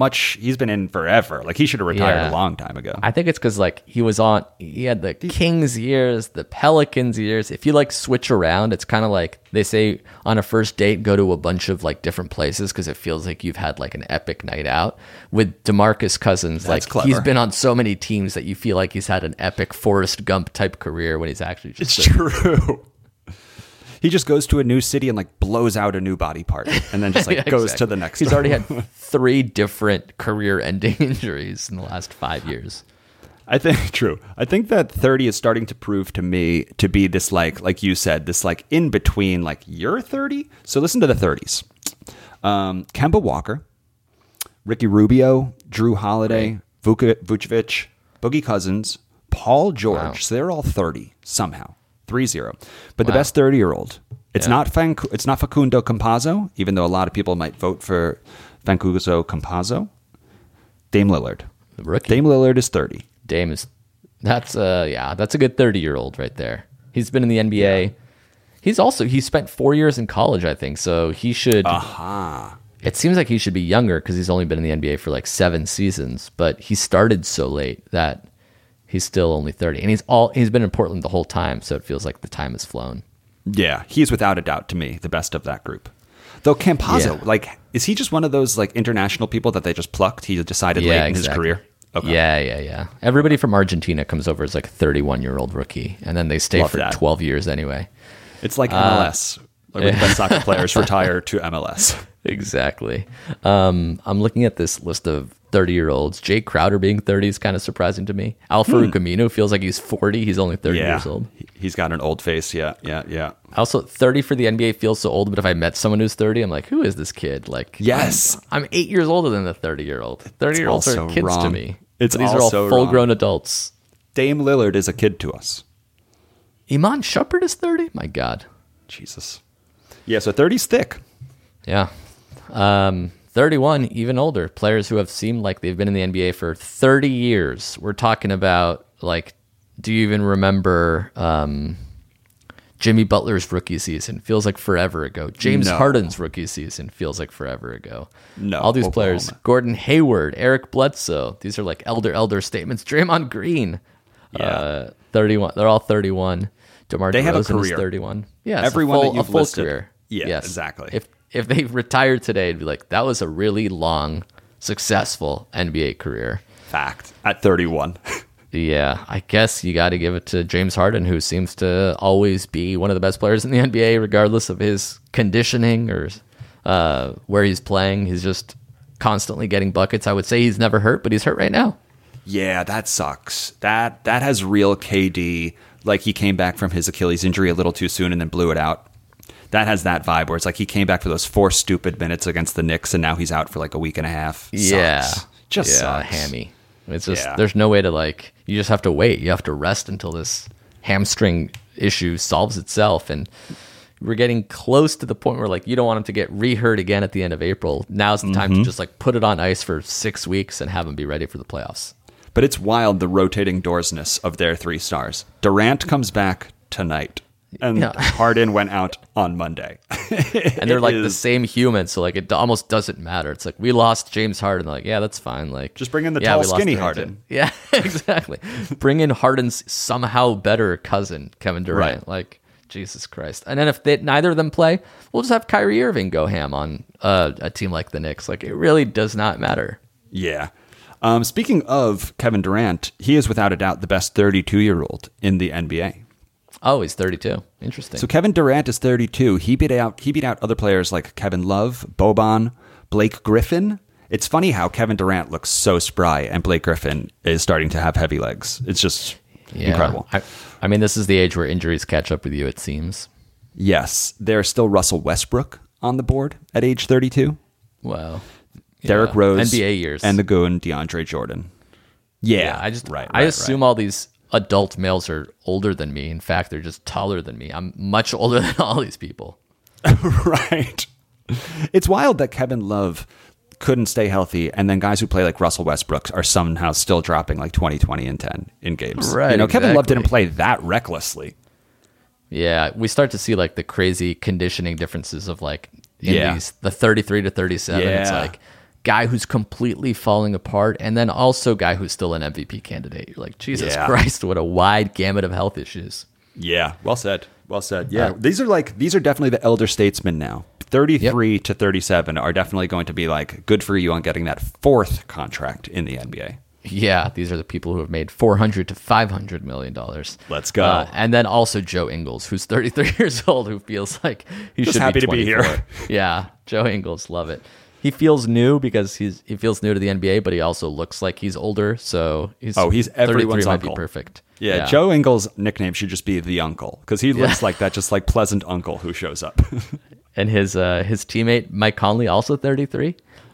in forever. Like he should have retired a long time ago. I think it's because like he had the Kings years, the Pelicans years. If you like switch around, it's kind of like they say on a first date, go to a bunch of like different places because it feels like you've had like an epic night out. With DeMarcus Cousins, That's like clever. He's been on so many teams that you feel like he's had an epic Forrest Gump type career when he's actually just It's true. He just goes to a new city and like blows out a new body part and then just like goes to the next. He's already had 3 different career-ending injuries in the last 5 years. I think that 30 is starting to prove to me to be this like you said, this like in between, like you're 30. So listen to the 30s. Kemba Walker, Ricky Rubio, Drew Holiday, Vucevic, Boogie Cousins, Paul George. Wow. So they're all 30 somehow. 3-0. But the best 30-year-old. It's not Facundo Campazzo, even though a lot of people might vote for Facundo Campazzo. Dame Lillard. The rookie. Dame Lillard is 30. Dame is that's a good 30-year-old right there. He's been in the NBA. Yeah. He spent 4 years in college, I think. So he should It seems like he should be younger because he's only been in the NBA for like 7 seasons, but he started so late that he's still only 30, and he's been in Portland the whole time, so it feels like the time has flown. Yeah, he's without a doubt to me the best of that group. Though Campazzo, like, is he just one of those like international people that they just plucked? He decided late in his career. Okay. Yeah. Everybody from Argentina comes over as like a 31-year-old rookie, and then they stay for 12 years anyway. It's like MLS. Like when the best soccer players retire to MLS. Exactly. I'm looking at this list of 30-year-olds. Jay Crowder being 30 is kind of surprising to me. Al-Farouq Aminu feels like he's 40. He's only 30 years old. He's got an old face. Yeah. Also, 30 for the NBA feels so old, but if I met someone who's 30, I'm like, who is this kid? Like, yes. I'm 8 years older than the 30-year-old. 30-year-olds are kids to me. These are all full-grown adults. Dame Lillard is a kid to us. Iman Shumpert is 30? My God. Jesus. Yeah, so 30's thick. Yeah. 31, even older. Players who have seemed like they've been in the NBA for 30 years. We're talking about, like, do you even remember Jimmy Butler's rookie season? Feels like forever ago. James Harden's rookie season feels like forever ago. No. All these players. Gordon Hayward, Eric Bledsoe. These are like elder statements. Draymond Green. 31. They're all 31. DeMar DeRozan is 31. Yeah, everyone that you've full listed. Career. Yeah, yes. exactly. If they retired today, it'd be like, that was a really long, successful NBA career. Fact. At 31. Yeah, I guess you got to give it to James Harden, who seems to always be one of the best players in the NBA, regardless of his conditioning or where he's playing. He's just constantly getting buckets. I would say he's never hurt, but he's hurt right now. Yeah, that sucks. That has real KD. Like he came back from his Achilles injury a little too soon and then blew it out. That has that vibe where it's like he came back for those 4 stupid minutes against the Knicks and now he's out for like a week and a half. Sucks. Sucks. Hammy. It's just there's no way to like. You just have to wait. You have to rest until this hamstring issue solves itself. And we're getting close to the point where like you don't want him to get re-hurt again at the end of April. Now's the time to just like put it on ice for 6 weeks and have him be ready for the playoffs. But it's wild, the rotating doorsness of their 3 stars. Durant comes back tonight, and Harden went out on Monday. And they're like the same humans, so like it almost doesn't matter. It's like, we lost James Harden. Like, yeah, that's fine. Like, just bring in the tall, skinny Harden. Yeah, exactly. Bring in Harden's somehow better cousin, Kevin Durant. Right. Like, Jesus Christ. And then if neither of them play, we'll just have Kyrie Irving go ham on a team like the Knicks. Like, it really does not matter. Yeah. Speaking of Kevin Durant, he is without a doubt the best 32-year-old in the NBA. Oh, he's 32. Interesting. So Kevin Durant is 32. He beat out other players like Kevin Love, Boban, Blake Griffin. It's funny how Kevin Durant looks so spry and Blake Griffin is starting to have heavy legs. It's just incredible. I mean, this is the age where injuries catch up with you, it seems. Yes. There's still Russell Westbrook on the board at age 32. Wow. Derrick Rose. NBA years. And the goon, DeAndre Jordan. Yeah. I assume all these adult males are older than me. In fact, they're just taller than me. I'm much older than all these people. Right. It's wild that Kevin Love couldn't stay healthy, and then guys who play like Russell Westbrook are somehow still dropping like 20, 20, and 10 in games. Right. Kevin Love didn't play that recklessly. Yeah, we start to see like the crazy conditioning differences of like in the 33 to 37. Yeah. It's like guy who's completely falling apart, and then also guy who's still an MVP candidate. You're like, Jesus Christ, what a wide gamut of health issues. Yeah, well said. Well said. Yeah, these are definitely the elder statesmen now. 33 to 37 are definitely going to be like good for you on getting that fourth contract in the NBA. Yeah, these are the people who have made $400 to $500 million. Let's go. And then also Joe Ingles, who's 33 years old, who feels like he just should happy be 24. to be here. Yeah, Joe Ingles, love it. He feels new because he feels new to the NBA, but he also looks like he's older. So he's everyone's 33 uncle. might be perfect. Yeah, Joe Ingles' nickname should just be the uncle because he looks like that just like pleasant uncle who shows up. And his teammate Mike Conley, also 33.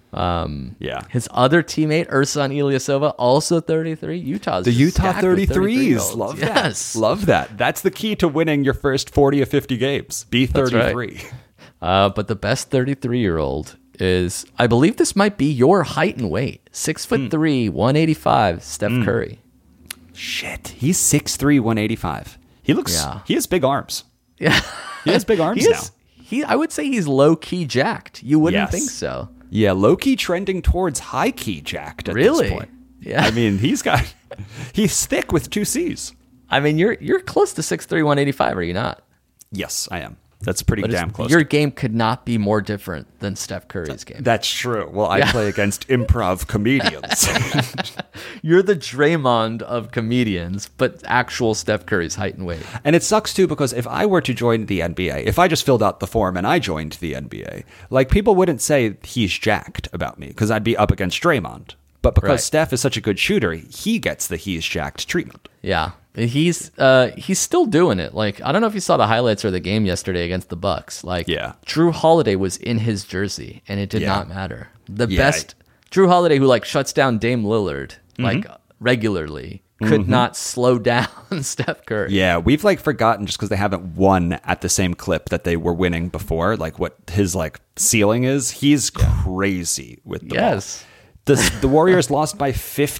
His other teammate Ersan Ilyasova, also 33. The Utah 33s. Love that. Love that. That's the key to winning your first 40 or 50 games. Be 33. Right. But the best 33-year-old is, I believe this might be your height and weight. 6'3", 185, Steph Curry. Shit. He's 6'3", 185. He has big arms. Yeah. He has big arms now. I would say he's low-key jacked. You wouldn't think so. Yeah, low-key trending towards high-key jacked at this point. Yeah. I mean, he's thick with 2 C's. I mean, you're close to 6'3", 185, are you not? Yes, I am. That's pretty damn close. Your game could not be more different than Steph Curry's game. That's true. Well, I play against improv comedians. You're the Draymond of comedians, but actual Steph Curry's height and weight. And it sucks, too, because if I were to join the NBA, if I just filled out the form and I joined the NBA, like, people wouldn't say he's jacked about me because I'd be up against Draymond. But because Steph is such a good shooter, he gets the he's jacked treatment. Yeah. He's still doing it. Like, I don't know if you saw the highlights or the game yesterday against the Bucks. Like, Drew Holiday was in his jersey, and it did not matter. The best Drew Holiday, who like shuts down Dame Lillard like regularly, could not slow down Steph Curry. Yeah, we've like forgotten just because they haven't won at the same clip that they were winning before. Like what his like ceiling is. He's crazy with the ball. The Warriors lost by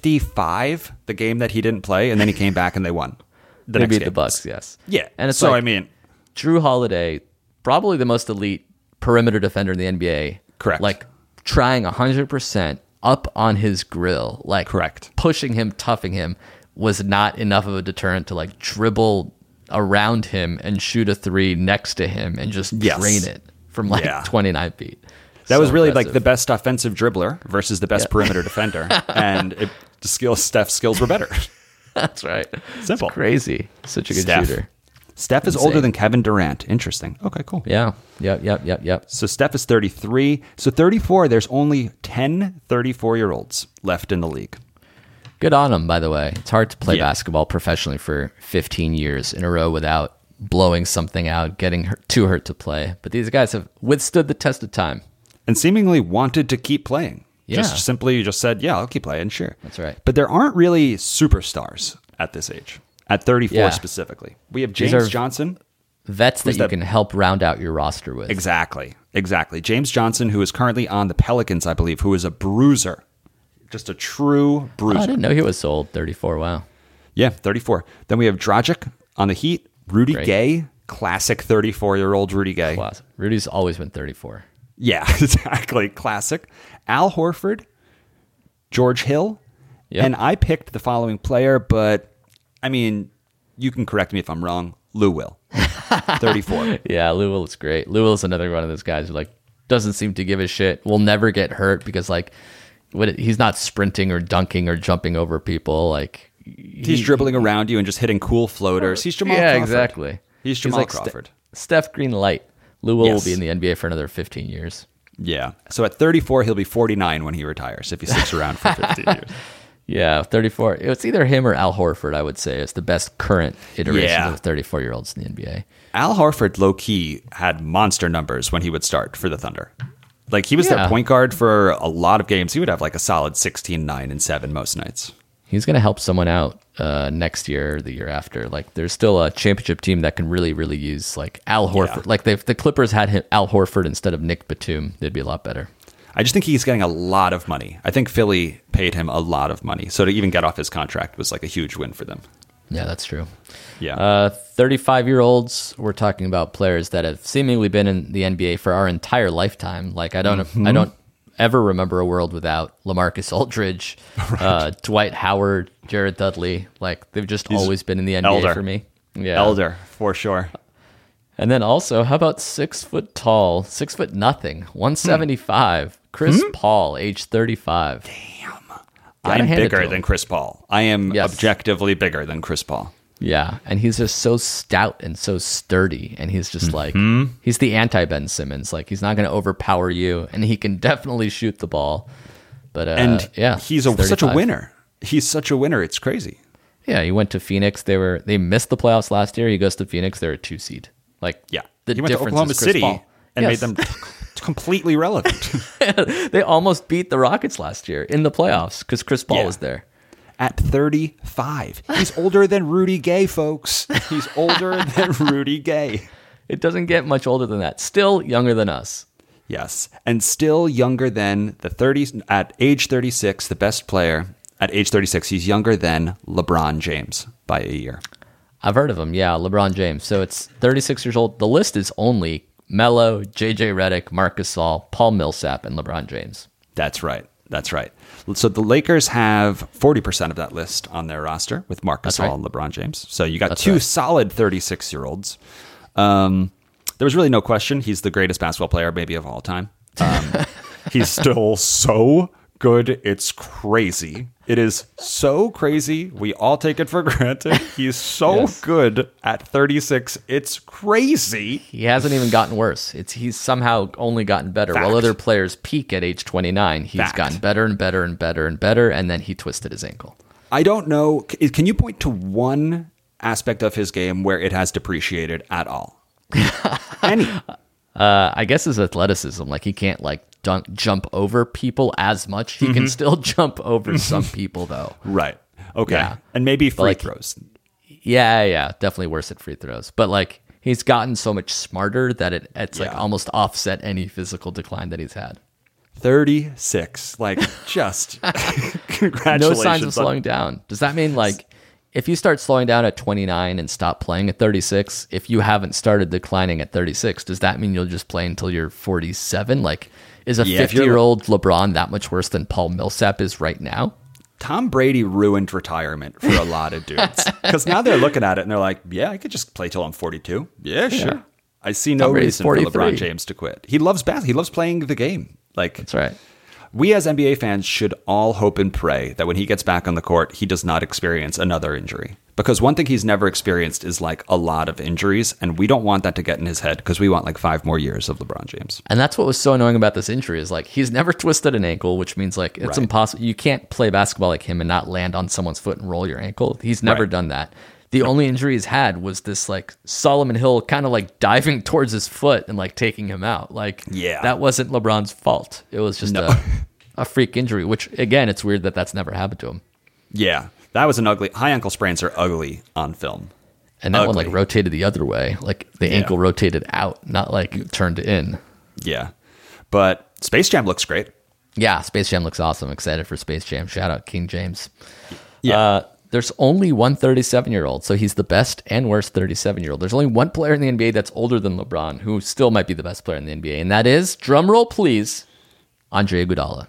55 the game that he didn't play, and then he came back and they won. They beat the Bucks, yes. Yeah. And it's so, like, I mean, Drew Holiday, probably the most elite perimeter defender in the NBA. Correct. Like trying 100% up on his grill, like pushing him, toughing him, was not enough of a deterrent to like dribble around him and shoot a three next to him and just drain it from like 29 feet. That was really impressive. Like the best offensive dribbler versus the best perimeter defender, and Steph's skills were better. That's right. Simple. It's crazy. Such a good shooter. Steph is older than Kevin Durant. Interesting. Okay, cool. Yeah. Yep. So Steph is 33. So 34, there's only 10 34-year-olds left in the league. Good on them, by the way. It's hard to play basketball professionally for 15 years in a row without blowing something out, getting too hurt to play. But these guys have withstood the test of time. And seemingly wanted to keep playing. Yeah. Just said, yeah, I'll keep playing, sure. That's right. But there aren't really superstars at this age, at 34 specifically. We have James Johnson. Vets that you can help round out your roster with. Exactly. James Johnson, who is currently on the Pelicans, I believe, who is a bruiser. Just a true bruiser. Oh, I didn't know he was so old, 34, wow. Yeah, 34. Then we have Dragic on the Heat. Rudy Gay, classic 34-year-old Rudy Gay. Classic. Rudy's always been 34. Yeah, exactly. Classic. Al Horford, George Hill, and I picked the following player, but I mean, you can correct me if I'm wrong. Lou Will. 34. Yeah, Lou Will is great. Lou Will is another one of those guys who like doesn't seem to give a shit. Will never get hurt because like he's not sprinting or dunking or jumping over people. Like he's dribbling around you and just hitting cool floaters. He's Jamal Crawford. Exactly. He's Jamal like Crawford. Steph Green light. Lou Will be in the NBA for another 15 years. Yeah. So at 34, he'll be 49 when he retires if he sticks around for 15 years. Yeah, 34. It's either him or Al Horford, I would say. It's the best current iteration of 34-year-olds in the NBA. Al Horford, low-key, had monster numbers when he would start for the Thunder. Like, he was their point guard for a lot of games. He would have, like, a solid 16, 9, and 7 most nights. He's going to help someone out next year or the year after. Like, there's still a championship team that can really, really use, like, Al Horford. Like, if the Clippers had Al Horford instead of Nick Batum, they'd be a lot better. I just think he's getting a lot of money. I think Philly paid him a lot of money. So to even get off his contract was like a huge win for them. Yeah, that's true. Yeah. 35-year-olds, we're talking about players that have seemingly been in the NBA for our entire lifetime. Like I don't ever remember a world without LaMarcus Aldridge, Dwight Howard, Jared Dudley. Like they've just always been in the NBA for me. Yeah. Elder, for sure. And then also, how about 6 foot tall, 6 foot nothing, 175, Chris Paul, age 35. Damn. I'm bigger than Chris Paul. I am objectively bigger than Chris Paul. Yeah, and he's just so stout and so sturdy, and he's just like, he's the anti-Ben Simmons. Like, he's not going to overpower you, and he can definitely shoot the ball. But he's such a winner. He's such a winner. It's crazy. Yeah, he went to Phoenix. They missed the playoffs last year. He goes to Phoenix. They're a 2 seed. Like, yeah, the he went to Oklahoma City and made them completely relevant. They almost beat the Rockets last year in the playoffs because Chris Paul was there. At 35. He's older than Rudy Gay, folks. He's older than Rudy Gay. It doesn't get much older than that. Still younger than us. Yes, and still younger than the 30s. At age 36, the best player. At age 36, he's younger than LeBron James by a year. I've heard of him, yeah, LeBron James. So it's 36 years old. The list is only Melo, J.J. Redick, Marc Gasol, Paul Millsap, and LeBron James. That's right. So the Lakers have 40% of that list on their roster with Marc Gasol and LeBron James. So you got two solid 36-year-olds. There was really no question. He's the greatest basketball player maybe of all time. He's still so good. It's crazy. It is so crazy. We all take it for granted. He's so good at 36. It's crazy. He hasn't even gotten worse. He's somehow only gotten better. Fact. While other players peak at age 29, he's Fact. gotten better and better and better and better, and then he twisted his ankle. I don't know. Can you point to one aspect of his game where it has depreciated at all? Any? I guess his athleticism. Like he can't jump over people as much. He can still jump over some people though. Right. Okay. Yeah. And maybe free throws. Yeah. Definitely worse at free throws. But like he's gotten so much smarter that it's like almost offset any physical decline that he's had. 36. Like just congratulations. No signs of slowing down. Does that mean like if you start slowing down at 29 and stop playing at 36, if you haven't started declining at 36, does that mean you'll just play until you're 47? Like, is a 50-year-old LeBron that much worse than Paul Millsap is right now? Tom Brady ruined retirement for a lot of dudes. Because now they're looking at it and they're like, yeah, I could just play till I'm 42. Yeah, sure. I see no reason for LeBron James to quit. He loves basketball. He loves playing the game. Like, that's right. We as NBA fans should all hope and pray that when he gets back on the court, he does not experience another injury. Because one thing he's never experienced is like a lot of injuries, and we don't want that to get in his head because we want like 5 more years of LeBron James. And that's what was so annoying about this injury is like he's never twisted an ankle, which means like it's impossible. You can't play basketball like him and not land on someone's foot and roll your ankle. He's never done that. The only injury he's had was this like Solomon Hill kind of like diving towards his foot and like taking him out. Like that wasn't LeBron's fault. It was just a freak injury, which again, it's weird that that's never happened to him. Yeah, that was an ugly. High ankle sprains are ugly on film. And that one like rotated the other way. Like the ankle rotated out, not like turned in. Yeah. But Space Jam looks great. Yeah, Space Jam looks awesome. Excited for Space Jam. Shout out King James. Yeah. There's only one 37-year-old, so he's the best and worst 37-year-old. There's only one player in the NBA that's older than LeBron, who still might be the best player in the NBA, and that is, drumroll please, Andre Iguodala.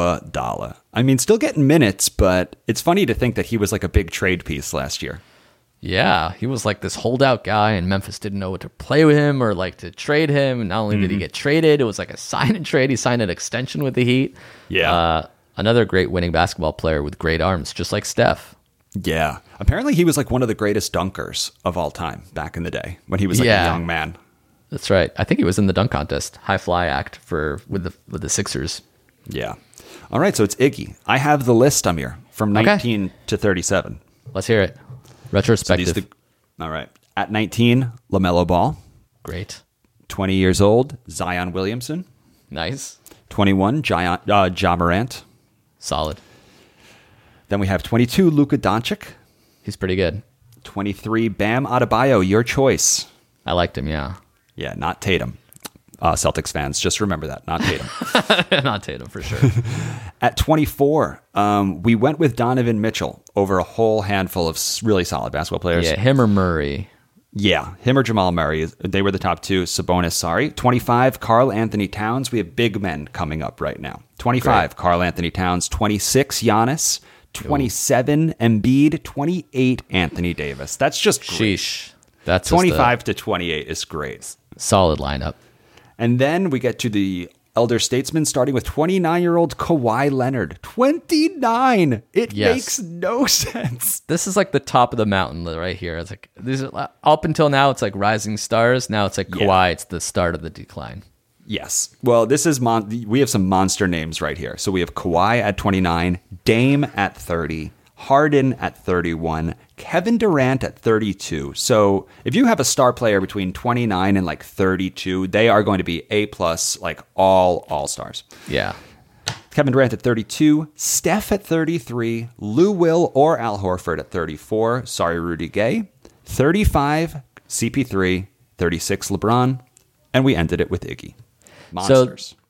Iguodala. I mean, still getting minutes, but it's funny to think that he was like a big trade piece last year. Yeah, he was like this holdout guy, and Memphis didn't know what to play with him or like to trade him. And not only did he get traded, it was like a sign and trade. He signed an extension with the Heat. Yeah. Another great winning basketball player with great arms, just like Steph. Yeah. Apparently he was like one of the greatest dunkers of all time back in the day when he was like a young man. That's right. I think he was in the dunk contest, high fly act with the Sixers. Yeah. All right, so it's Iggy. I have the list, Amir, from 19 to 37. Let's hear it. Retrospective. All right. At 19, LaMelo Ball. Great. 20 years old, Zion Williamson. Nice. 21, Ja Morant. Solid. Then we have 22, Luka Doncic. He's pretty good. 23, Bam Adebayo, your choice. I liked him, yeah. Yeah, not Tatum. Celtics fans, just remember that, not Tatum. Not Tatum, for sure. At 24, we went with Donovan Mitchell over a whole handful of really solid basketball players. Yeah, him or Murray. Yeah, him or Jamal Murray. They were the top two. Sabonis, sorry. 25, Karl Anthony Towns. We have big men coming up right now. 25, Karl Anthony Towns. 26, Giannis. 27, Embiid. 28, Anthony Davis. That's just great. Sheesh. That's 25 to 28 is great. Solid lineup. And then we get to the elder statesman, starting with 29-year-old Kawhi Leonard. 29! It makes no sense. This is like the top of the mountain right here. It's like these are, up until now, it's like rising stars. Now it's like Kawhi. It's the start of the decline. Yes. Well, this is we have some monster names right here. So we have Kawhi at 29, Dame at 30, Harden at 31, Kevin Durant at 32. So if you have a star player between 29 and like 32, they are going to be A+, like all stars. Yeah. Kevin Durant at 32, Steph at 33, Lou Will or Al Horford at 34. Sorry, Rudy Gay. 35, CP3, 36, LeBron. And we ended it with Iggy. Monsters. So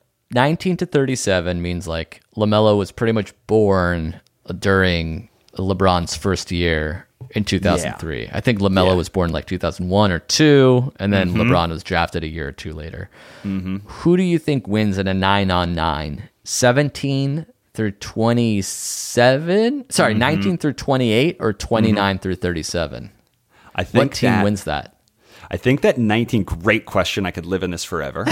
19 to 37 means like LaMelo was pretty much born during LeBron's first year in 2003. I think LaMelo was born like 2001 or 2, and then LeBron was drafted a year or 2 later. Who do you think wins in a 9-on-9? 17 through 27? Sorry, 19 through 28 or 29 through 37? I think what team wins that? I think that 19, great question. I could live in this forever.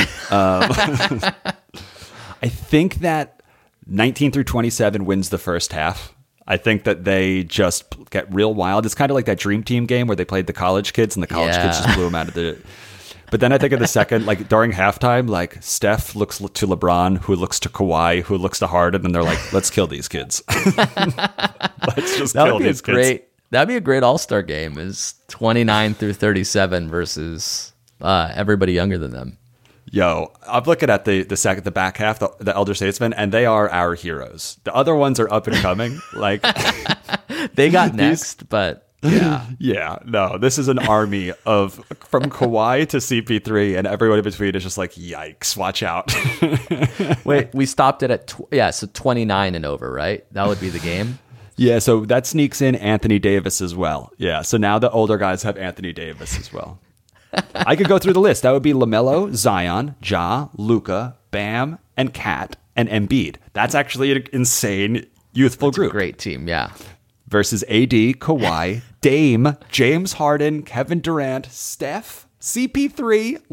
I think that 19 through 27 wins the first half. I think that they just get real wild. It's kind of like that Dream Team game where they played the college kids and the college kids just blew them out of the... But then I think in the second, like during halftime, like Steph looks to LeBron, who looks to Kawhi, who looks to Harden, and they're like, let's kill these kids. Let's just kill these kids. That'd be a great all-star game, is 29 through 37 versus everybody younger than them. Yo, I'm looking at the back half, the elder statesmen, and they are our heroes. The other ones are up and coming. Like they got next, but yeah. Yeah, no, this is an army of from Kawhi to CP3, and everyone in between is just like, yikes, watch out. Wait, we stopped it at, so 29 and over, right? That would be the game? Yeah, so that sneaks in Anthony Davis as well. Yeah, so now the older guys have Anthony Davis as well. I could go through the list. That would be LaMelo, Zion, Ja, Luka, Bam, and Kat, and Embiid. That's actually an insane youthful group. Great team, yeah. Versus AD, Kawhi, Dame, James Harden, Kevin Durant, Steph, CP3,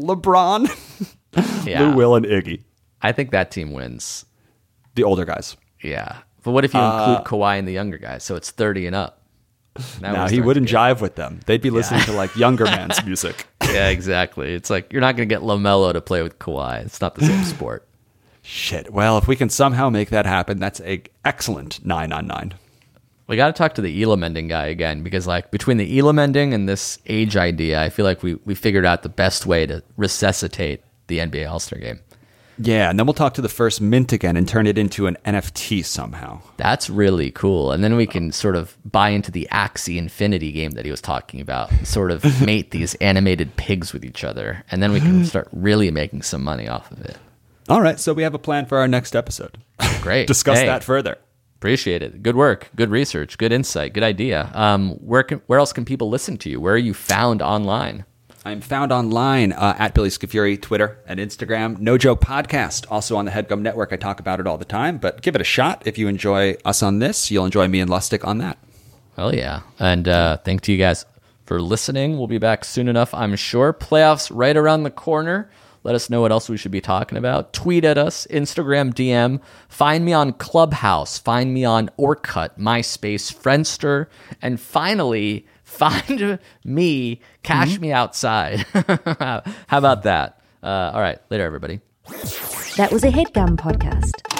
LeBron, Lou Will, and Iggy. I think that team wins. The older guys. Yeah. But what if you include Kawhi and the younger guys? So it's 30 and up. Now he wouldn't jive with them. They'd be listening to like younger man's music. Yeah, exactly. It's like you're not going to get LaMelo to play with Kawhi. It's not the same sport. Shit. Well, if we can somehow make that happen, that's an excellent 9-on-9. We got to talk to the Elam ending guy again, because like between the Elam ending and this age idea, I feel like we figured out the best way to resuscitate the NBA All-Star Game. Yeah, and then we'll talk to the first mint again and turn it into an NFT somehow. That's really cool. And then we can sort of buy into the Axie Infinity game that he was talking about, sort of mate these animated pigs with each other, and then we can start really making some money off of it. All right, so we have a plan for our next episode. Great. Discuss that further. Appreciate it. Good work. Good research. Good insight. Good idea. Where else can people listen to you? Where are you found online? I'm found online at Billy Scafuri, Twitter and Instagram. No Joke Podcast, also on the HeadGum Network. I talk about it all the time, but give it a shot. If you enjoy us on this, you'll enjoy me and Lustig on that. Hell yeah. And thank you guys for listening. We'll be back soon enough, I'm sure. Playoffs right around the corner. Let us know what else we should be talking about. Tweet at us, Instagram DM. Find me on Clubhouse. Find me on Orkut, MySpace, Friendster. And finally, find me, cash me outside. How about that? All right, later, everybody. That was a HeadGum podcast.